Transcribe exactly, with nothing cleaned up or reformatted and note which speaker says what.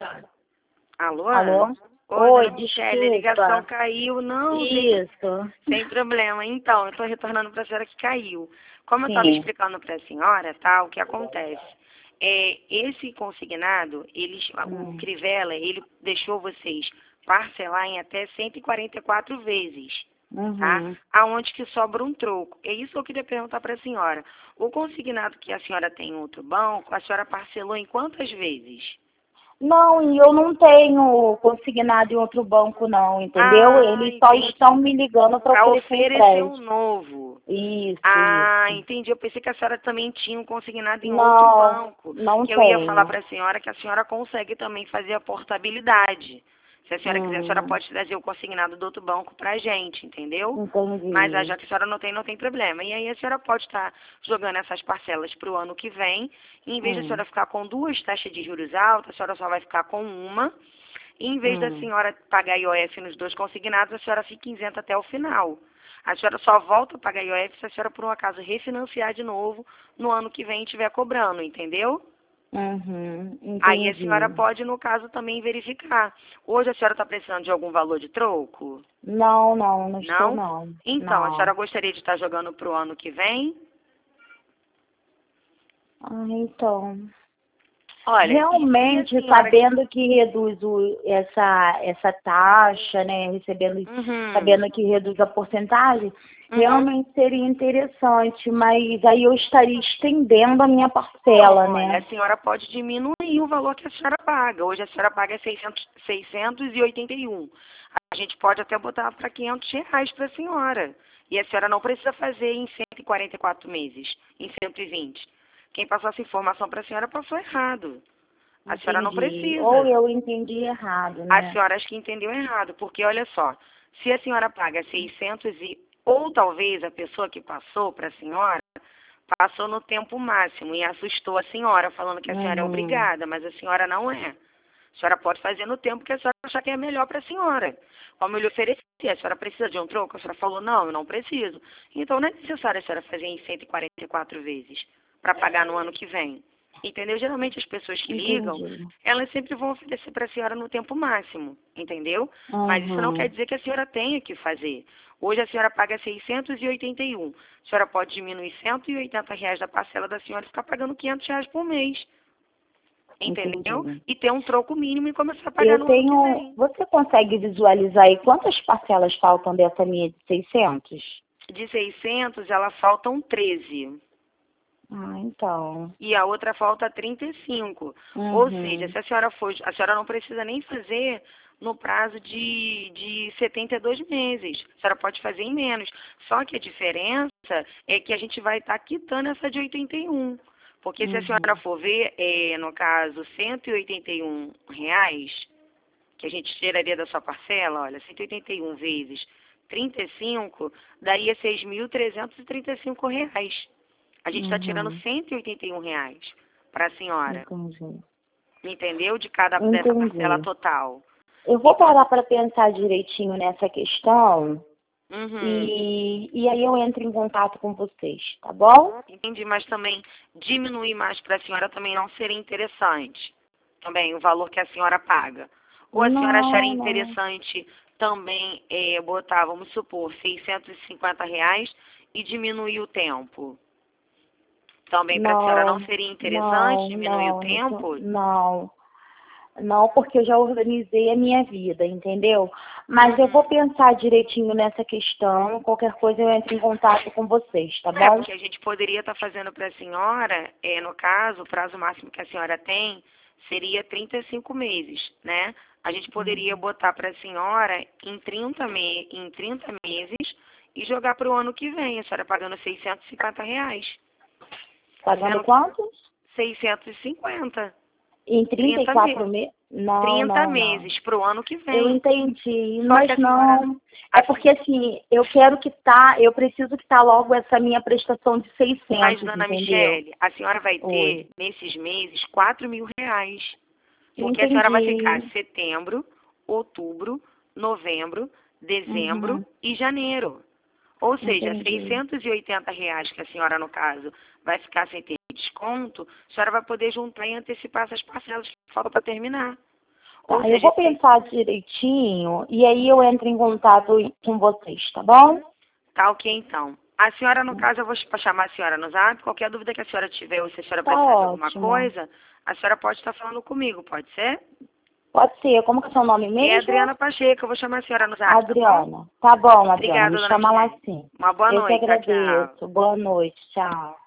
Speaker 1: Alô?
Speaker 2: Alô?
Speaker 1: Oi,
Speaker 2: Oi,
Speaker 1: dona Michele, a ligação
Speaker 2: desculpa.
Speaker 1: caiu. Não, sem,
Speaker 2: Isso.
Speaker 1: sem problema. Então, eu estou retornando para a senhora que caiu. Como eu estava
Speaker 2: Sim.
Speaker 1: explicando para a senhora, tá, o que acontece? É, esse consignado, eles, o
Speaker 2: Hum.
Speaker 1: Crivella, ele deixou vocês parcelar em até cento e quarenta e quatro vezes, tá?
Speaker 2: Uhum.
Speaker 1: Aonde que sobra um troco. É isso que eu queria perguntar para a senhora. O consignado que a senhora tem em outro banco, a senhora parcelou em quantas vezes?
Speaker 2: Não, e eu não tenho consignado em outro banco, não, entendeu?
Speaker 1: Ah,
Speaker 2: Eles só
Speaker 1: entendi.
Speaker 2: estão me ligando para
Speaker 1: Para
Speaker 2: oferecer um
Speaker 1: oferecer um
Speaker 2: crédito.
Speaker 1: novo.
Speaker 2: Isso,
Speaker 1: Ah,
Speaker 2: isso.
Speaker 1: entendi. Eu pensei que a senhora também tinha um consignado em outro
Speaker 2: Não,
Speaker 1: banco.
Speaker 2: não
Speaker 1: Que eu ia falar
Speaker 2: tenho.
Speaker 1: para a senhora que a senhora consegue também fazer a portabilidade. Se a senhora quiser, a senhora
Speaker 2: Hum,
Speaker 1: pode trazer o consignado do outro banco para a gente, entendeu? Mas ah,
Speaker 2: entendi.
Speaker 1: já que a senhora não tem, não tem problema. E aí a senhora pode estar jogando essas parcelas para o ano que vem. E em vez de a
Speaker 2: Hum,
Speaker 1: senhora ficar com duas taxas de juros altas, a senhora só vai ficar com uma. E em vez da
Speaker 2: hum.
Speaker 1: senhora pagar I O F nos dois consignados, a senhora fica isenta até o final. A senhora só volta a pagar I O F se a senhora, por um acaso, refinanciar de novo no ano que vem e estiver cobrando, entendeu?
Speaker 2: Uhum,
Speaker 1: Aí a senhora
Speaker 2: entendi.
Speaker 1: pode, no caso, também verificar. Hoje a senhora está precisando de algum valor de troco?
Speaker 2: Não, não, não estou,
Speaker 1: Não?
Speaker 2: não.
Speaker 1: Então, a senhora
Speaker 2: Não.
Speaker 1: gostaria de estar jogando para o ano que vem?
Speaker 2: Ah, então.
Speaker 1: Olha, e se a
Speaker 2: Realmente,
Speaker 1: senhora...
Speaker 2: sabendo que reduz o, essa, essa taxa, né, recebendo,
Speaker 1: Uhum,
Speaker 2: sabendo que reduz a porcentagem,
Speaker 1: uhum.
Speaker 2: realmente seria interessante, mas aí eu estaria estendendo a minha parcela,
Speaker 1: Olha, a
Speaker 2: né?
Speaker 1: senhora pode diminuir o valor que a senhora paga. Hoje a senhora paga seiscentos, seiscentos e oitenta e um. A gente pode até botar para quinhentos reais para a senhora. E a senhora não precisa fazer em cento e quarenta e quatro meses, em cento e vinte. Quem passou essa informação para a senhora passou errado. A senhora não
Speaker 2: Entendi. Ou
Speaker 1: precisa.
Speaker 2: eu entendi errado,
Speaker 1: A
Speaker 2: né?
Speaker 1: senhora acho que entendeu errado, porque olha só, se a senhora paga seiscentos e... Ou talvez a pessoa que passou para a senhora passou no tempo máximo e assustou a senhora, falando que a senhora é
Speaker 2: Uhum.
Speaker 1: obrigada, mas a senhora não é. A senhora pode fazer no tempo que a senhora achar que é melhor para a senhora. Como eu lhe ofereci, a senhora precisa de um troco? A senhora falou, não, eu não preciso. Então não é necessário a senhora fazer em cento e quarenta e quatro vezes para pagar no ano que vem. Entendeu? Geralmente as pessoas que ligam,
Speaker 2: Entendi.
Speaker 1: elas sempre vão oferecer para a senhora no tempo máximo, entendeu? Mas isso não quer
Speaker 2: Uhum.
Speaker 1: dizer que a senhora tenha que fazer. Hoje a senhora paga seiscentos e oitenta e um. A senhora pode diminuir cento e oitenta reais da parcela da senhora e ficar pagando quinhentos reais por mês. Entendeu?
Speaker 2: Entendi.
Speaker 1: E ter um troco mínimo e começar a pagar
Speaker 2: Eu
Speaker 1: no ano que
Speaker 2: tenho.
Speaker 1: vem.
Speaker 2: Você consegue visualizar aí quantas parcelas faltam dessa minha de seiscentos?
Speaker 1: De seiscentos, ela faltam treze.
Speaker 2: Ah, então.
Speaker 1: E a outra falta trinta e cinco. Ou seja,
Speaker 2: Uhum.
Speaker 1: se a senhora for, a senhora não precisa nem fazer no prazo de, de setenta e dois meses. A senhora pode fazer em menos. Só que a diferença é que a gente vai estar quitando essa de oitenta e um. Porque se a senhora
Speaker 2: Uhum.
Speaker 1: for ver, é, no caso, cento e oitenta e um reais, que a gente tiraria da sua parcela, olha, cento e oitenta e um vezes trinta e cinco, daria seis mil trezentos e trinta e cinco reais. A gente está tirando
Speaker 2: Uhum.
Speaker 1: cento e oitenta e um reais para a senhora,
Speaker 2: Entendi.
Speaker 1: entendeu? De cada dessa parcela
Speaker 2: Entendi.
Speaker 1: total.
Speaker 2: Eu vou
Speaker 1: Então,
Speaker 2: parar para pensar direitinho nessa questão
Speaker 1: uhum,
Speaker 2: e, e aí eu entro em contato com vocês, tá bom?
Speaker 1: entendi, mas também diminuir mais para a senhora também não seria interessante. Também o valor que a senhora paga. Ou a senhora acharia
Speaker 2: Não, não.
Speaker 1: interessante também é, botar, vamos supor, seiscentos e cinquenta reais e diminuir o tempo. Também para a senhora não
Speaker 2: Não,
Speaker 1: seria interessante
Speaker 2: não,
Speaker 1: diminuir o
Speaker 2: não, isso-
Speaker 1: tempo?
Speaker 2: não. Não, porque eu já organizei a minha vida, entendeu? Mas eu vou
Speaker 1: Uhum.
Speaker 2: pensar direitinho nessa questão. Qualquer coisa eu entro em contato com vocês, tá
Speaker 1: É,
Speaker 2: bom?
Speaker 1: porque a gente poderia estar fazendo para a senhora, é, no caso, o prazo máximo que a senhora tem seria trinta e cinco meses, né? A gente poderia
Speaker 2: Uhum.
Speaker 1: botar para a senhora em trinta, me em trinta meses e jogar para o ano que vem, a senhora pagando seiscentos e cinquenta reais.
Speaker 2: Pagando
Speaker 1: Sendo
Speaker 2: quantos?
Speaker 1: seiscentos e cinquenta,
Speaker 2: Em trinta e
Speaker 1: trinta
Speaker 2: quatro
Speaker 1: meses.
Speaker 2: meses? Não,
Speaker 1: trinta
Speaker 2: não, não.
Speaker 1: meses para o ano que
Speaker 2: Eu
Speaker 1: vem.
Speaker 2: entendi,
Speaker 1: Só que
Speaker 2: mas
Speaker 1: a senhora,
Speaker 2: não. É
Speaker 1: a
Speaker 2: porque assim, eu quero que tá, eu preciso que tá logo essa minha prestação de
Speaker 1: Mas,
Speaker 2: seiscentos,
Speaker 1: dona
Speaker 2: entendeu?
Speaker 1: Michele, a senhora vai
Speaker 2: Oi.
Speaker 1: ter, nesses meses, quatro mil reais. Porque a senhora vai ficar
Speaker 2: Entendi.
Speaker 1: setembro, outubro, novembro, dezembro
Speaker 2: Uhum.
Speaker 1: e janeiro. Ou seja,
Speaker 2: Entendi.
Speaker 1: seiscentos e oitenta reais que a senhora, no caso, vai ficar sem ter desconto, a senhora vai poder juntar e antecipar essas parcelas que faltam para terminar. Ou
Speaker 2: Tá, eu
Speaker 1: seja,
Speaker 2: vou pensar direitinho e aí eu entro em contato com vocês, tá bom?
Speaker 1: tá ok então. A senhora, no caso, eu vou ch- chamar a senhora no zap. Qualquer dúvida que a senhora tiver ou se a senhora
Speaker 2: Tá
Speaker 1: precisar de alguma
Speaker 2: ótimo.
Speaker 1: coisa, a senhora pode estar falando comigo, pode ser?
Speaker 2: Pode ser. Como que é seu nome
Speaker 1: É
Speaker 2: mesmo?
Speaker 1: Adriana Pacheco, eu vou chamar a senhora no zap, tá bom?
Speaker 2: Adriana. Tá bom, Adriana.
Speaker 1: Obrigada,
Speaker 2: Me
Speaker 1: dona
Speaker 2: chama lá
Speaker 1: Michele.
Speaker 2: sim.
Speaker 1: Uma boa
Speaker 2: Eu que
Speaker 1: noite, tchau, tchau.
Speaker 2: agradeço. Boa noite. Tchau.